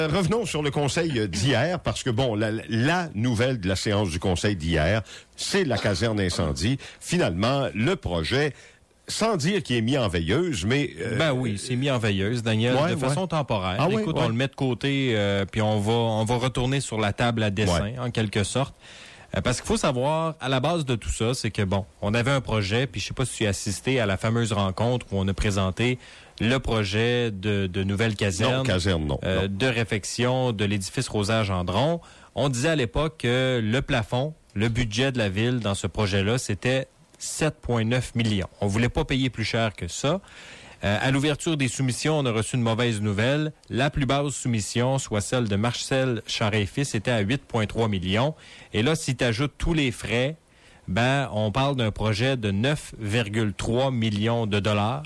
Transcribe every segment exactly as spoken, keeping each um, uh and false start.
Revenons sur le conseil d'hier, parce que, bon, la, la nouvelle de la séance du conseil d'hier, c'est la caserne incendie. Finalement, le projet, sans dire qu'il est mis en veilleuse, mais... Euh, ben oui, c'est mis en veilleuse, Daniel, ouais, de façon ouais. temporaire. Ah, Écoute, ouais, ouais. on le met de côté, euh, puis on va, on va retourner sur la table à dessin, Ouais. en quelque sorte. Euh, parce qu'il faut savoir, à la base de tout ça, c'est que, bon, on avait un projet, puis je sais pas si tu as assisté à la fameuse rencontre où on a présenté le projet de, de nouvelle caserne, Non, caserne, non, euh, non. de réfection de l'édifice Rosaire-Gendron. On disait à l'époque que le plafond, le budget de la ville dans ce projet-là, c'était sept virgule neuf millions. On voulait pas payer plus cher que ça. Euh, à l'ouverture des soumissions, on a reçu une mauvaise nouvelle. La plus basse soumission, soit celle de Marcel Charest-Fils, était à huit virgule trois millions. Et là, si tu ajoutes tous les frais, ben, on parle d'un projet de neuf virgule trois millions de dollars.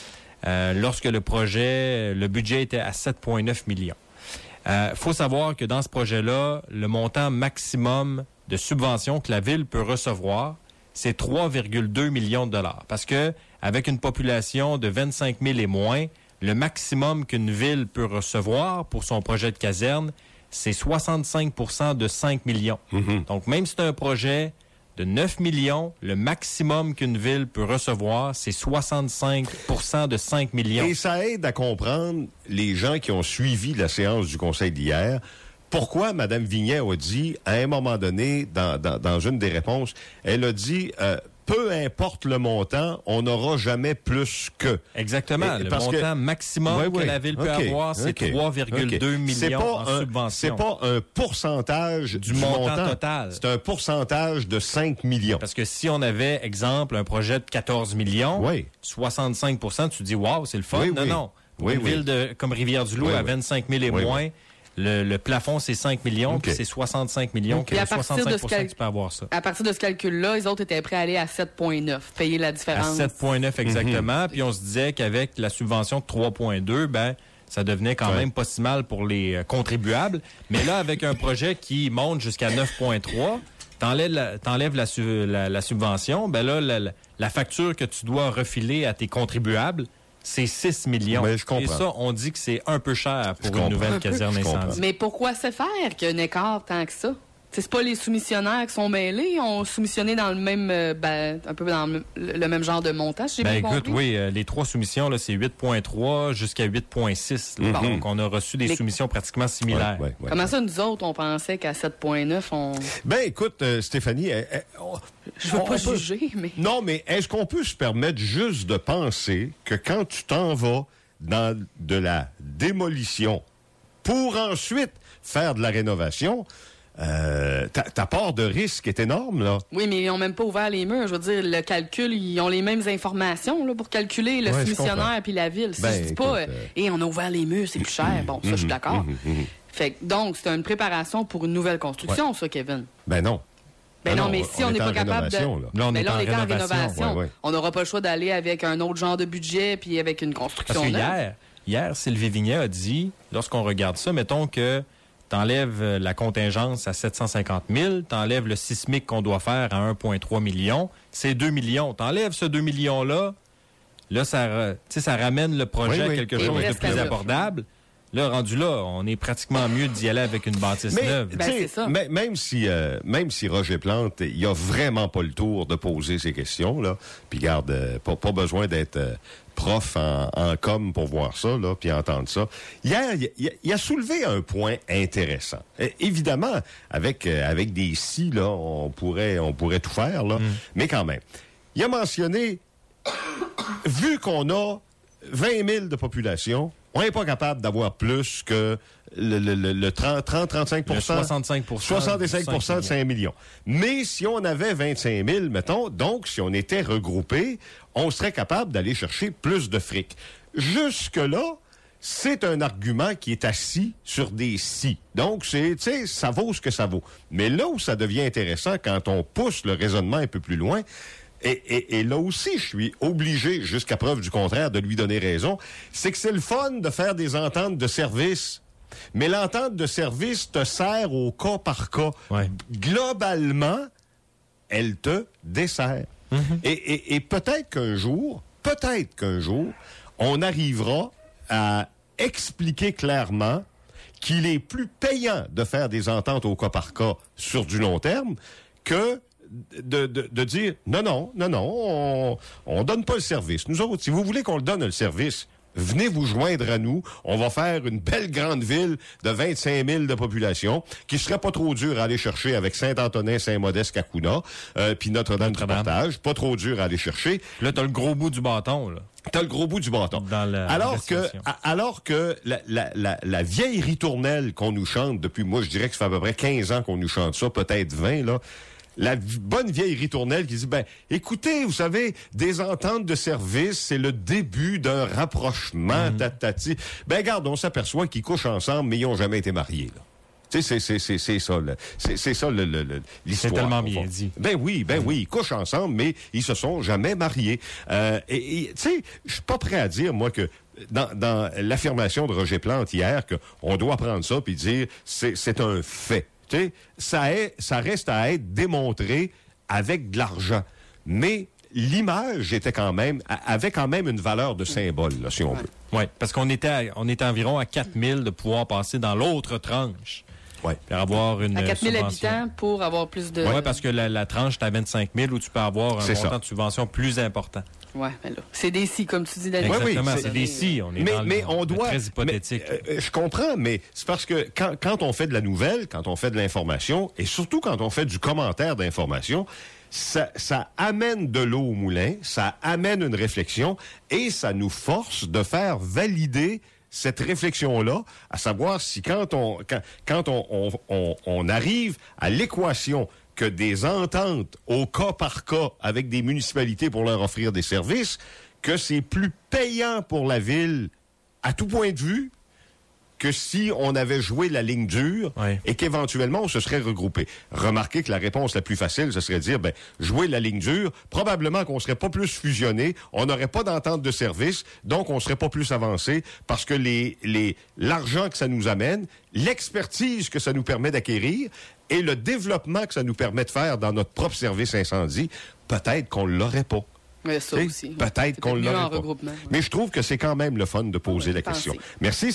Euh, lorsque le projet, le budget était à sept virgule neuf millions. Euh, faut savoir que dans ce projet-là, le montant maximum de subvention que la ville peut recevoir, c'est trois virgule deux millions de dollars. Parce que avec une population de vingt-cinq mille et moins, le maximum qu'une ville peut recevoir pour son projet de caserne, c'est soixante-cinq pour cent de cinq millions. Mm-hmm. Donc, même si c'est un projet de neuf millions, le maximum qu'une ville peut recevoir, c'est soixante-cinq pour cent de cinq millions. Et ça aide à comprendre les gens qui ont suivi la séance du conseil d'hier. Pourquoi Mme Vignet a dit, à un moment donné, dans, dans, dans une des réponses, elle a dit, euh, peu importe le montant, on n'aura jamais plus que. Exactement. Et, le parce montant que, maximum ouais, ouais, que la ville peut okay, avoir, c'est okay, trois virgule deux okay. millions c'est pas en un, subvention. C'est pas un pourcentage du, du montant, montant total. C'est un pourcentage de cinq millions. Parce que si on avait, exemple, un projet de quatorze millions, oui. soixante-cinq pour cent, tu te dis, waouh, c'est le fun. Oui, non, oui. non. Pour oui, une oui. ville de, comme Rivière-du-Loup oui, à oui. vingt-cinq mille et oui, moins, oui. Le, le plafond, c'est cinq millions, okay. puis c'est soixante-cinq millions, okay. que soixante-cinq pour cent cal... que tu peux avoir ça. À partir de ce calcul-là, les autres étaient prêts à aller à sept virgule neuf, payer la différence. À sept virgule neuf exactement, Mm-hmm. puis on se disait qu'avec la subvention de trois virgule deux, ben ça devenait quand ouais. même pas si mal pour les euh, contribuables. Mais là, avec un projet qui monte jusqu'à neuf virgule trois, t'enlèves la, t'enlèves la, la, la subvention, ben là, la, la facture que tu dois refiler à tes contribuables, c'est six millions. Mais je comprends. Et ça, on dit que c'est un peu cher pour je une comprends. nouvelle Un caserne incendie. Mais pourquoi se faire qu'il y a un écart tant que ça? T'sais, c'est pas les soumissionnaires qui sont mêlés, ils ont soumissionné dans le même, euh, ben, un peu dans le, le même genre de montant, si j'ai ben, bien écoute, compris. oui, euh, les trois soumissions, là, c'est huit virgule trois jusqu'à huit virgule six. Mm-hmm. Donc, on a reçu des Mais... soumissions pratiquement similaires. Ouais, ouais, ouais, Comment ouais. ça, nous autres, on pensait qu'à sept virgule neuf, on... Ben, écoute, euh, Stéphanie... Euh, euh, on, Je veux on pas peut... juger, mais... Non, mais est-ce qu'on peut se permettre juste de penser que quand tu t'en vas dans de la démolition pour ensuite faire de la rénovation... Euh, ta, ta part de risque est énorme, là. Oui, mais ils n'ont même pas ouvert les murs. Je veux dire, le calcul, ils ont les mêmes informations là, pour calculer le ouais, soumissionnaire puis la ville. Si ben, je dis pas, écoute, euh... et on a ouvert les murs, c'est plus cher. Bon, ça, je suis d'accord. Fait que, donc, c'est une préparation pour une nouvelle construction, ouais. ça, Kevin. Ben non. Ben non, non, mais si on n'est pas capable de... Là, on ben est là, on en est en rénovation. rénovation. Ouais, ouais. On n'aura pas le choix d'aller avec un autre genre de budget puis avec une construction Parce que neuve. hier, hier, Sylvie Vignet a dit, lorsqu'on regarde ça, mettons que t'enlèves la contingence à sept cent cinquante mille, t'enlèves le sismique qu'on doit faire à un virgule trois million, c'est deux millions. T'enlèves ce deux millions-là, là, ça, ça ramène le projet oui, oui. à quelque Et chose de plus neuf. abordable. Là, rendu là, on est pratiquement mieux d'y aller avec une bâtisse mais, neuve. Ben, c'est ça. M- même si, euh, même si Roger Plante, il a vraiment pas le tour de poser ces questions, là. Puis garde, euh, pas, pas besoin d'être euh, prof en, en com pour voir ça, là, puis entendre ça. Hier, il, il a soulevé un point intéressant. Euh, évidemment, avec euh, avec des si, là, on pourrait, on pourrait tout faire, là. Mm. Mais quand même, il a mentionné, vu qu'on a vingt mille de population, on n'est pas capable d'avoir plus que le, le, le, le trente à trente-cinq pour cent. Le soixante-cinq pour cent. soixante-cinq pour cent de cinq millions. Mais si on avait vingt-cinq mille, mettons, donc si on était regroupé, on serait capable d'aller chercher plus de fric. Jusque-là, c'est un argument qui est assis sur des si. Donc, c'est, tu sais, ça vaut ce que ça vaut. Mais là où ça devient intéressant, quand on pousse le raisonnement un peu plus loin, Et, et, et là aussi, je suis obligé, jusqu'à preuve du contraire, de lui donner raison, c'est que c'est le fun de faire des ententes de service. Mais l'entente de service te sert au cas par cas. Ouais. Globalement, elle te dessert. Mm-hmm. Et, et, et peut-être qu'un jour, peut-être qu'un jour, on arrivera à expliquer clairement qu'il est plus payant de faire des ententes au cas par cas sur du long terme que de, de, de dire non, non, non, non, on, on donne pas le service. Nous autres, si vous voulez qu'on le donne le service, venez vous joindre à nous. On va faire une belle grande ville de vingt-cinq mille de population qui serait pas trop dur à aller chercher avec Saint-Antonin, Saint-Modeste, Cacouna, euh, puis Notre-Dame du Portage. Pas trop dur à aller chercher. Là, t'as le gros bout du bâton, là. T'as le gros bout du bâton. Dans la alors que, a, alors que la, la, la, la vieille ritournelle qu'on nous chante depuis, moi, je dirais que ça fait à peu près quinze ans qu'on nous chante ça, peut-être vingt, là. La v- bonne vieille ritournelle qui dit, ben, écoutez, vous savez, des ententes de service, c'est le début d'un rapprochement, mmh. tatati. Ben, regarde, on s'aperçoit qu'ils couchent ensemble, mais ils n'ont jamais été mariés, là. Tu sais, c'est, c'est, c'est, c'est ça, là. C'est, c'est ça, le, le, le, l'histoire. C'est tellement bien dit. Ben oui, ben mmh. oui, ils couchent ensemble, mais ils se sont jamais mariés. Euh, et, et tu sais, je suis pas prêt à dire, moi, que dans, dans l'affirmation de Roger Plante hier, qu'on doit prendre ça puis dire, c'est, c'est un fait. Ça, est, ça reste à être démontré avec de l'argent. Mais l'image était quand même, avait quand même une valeur de symbole, là, si on veut. Oui, parce qu'on était, à, on était environ à quatre mille de pouvoir passer dans l'autre tranche. Oui. Pour avoir une à quatre mille subvention. habitants pour avoir plus de... Oui, parce que la, la tranche est à vingt-cinq mille où tu peux avoir un c'est montant ça. de subvention plus important. Oui, mais là, c'est des si, comme tu dis, Daniel. Exactement, oui, c'est, c'est des si. On est mais, dans mais le, on le doit, très hypothétique. Mais, euh, je comprends, mais c'est parce que quand, quand on fait de la nouvelle, quand on fait de l'information, et surtout quand on fait du commentaire d'information, ça, ça amène de l'eau au moulin, ça amène une réflexion, et ça nous force de faire valider cette réflexion-là, à savoir si quand on quand, quand on, on, on, on arrive à l'équation que des ententes au cas par cas avec des municipalités pour leur offrir des services, que c'est plus payant pour la ville à tout point de vue que si on avait joué la ligne dure oui. et qu'éventuellement on se serait regroupé. Remarquez que la réponse la plus facile, ce serait de dire, ben, jouer la ligne dure, probablement qu'on serait pas plus fusionné, on n'aurait pas d'entente de service, donc on serait pas plus avancé parce que les, les, l'argent que ça nous amène, l'expertise que ça nous permet d'acquérir et le développement que ça nous permet de faire dans notre propre service incendie, peut-être qu'on l'aurait pas. Mais ça T'sais, aussi. Peut-être C'est qu'on mieux l'aurait en pas. regroupement. Mais je trouve que c'est quand même le fun de poser Oui, la pensez. question. Merci.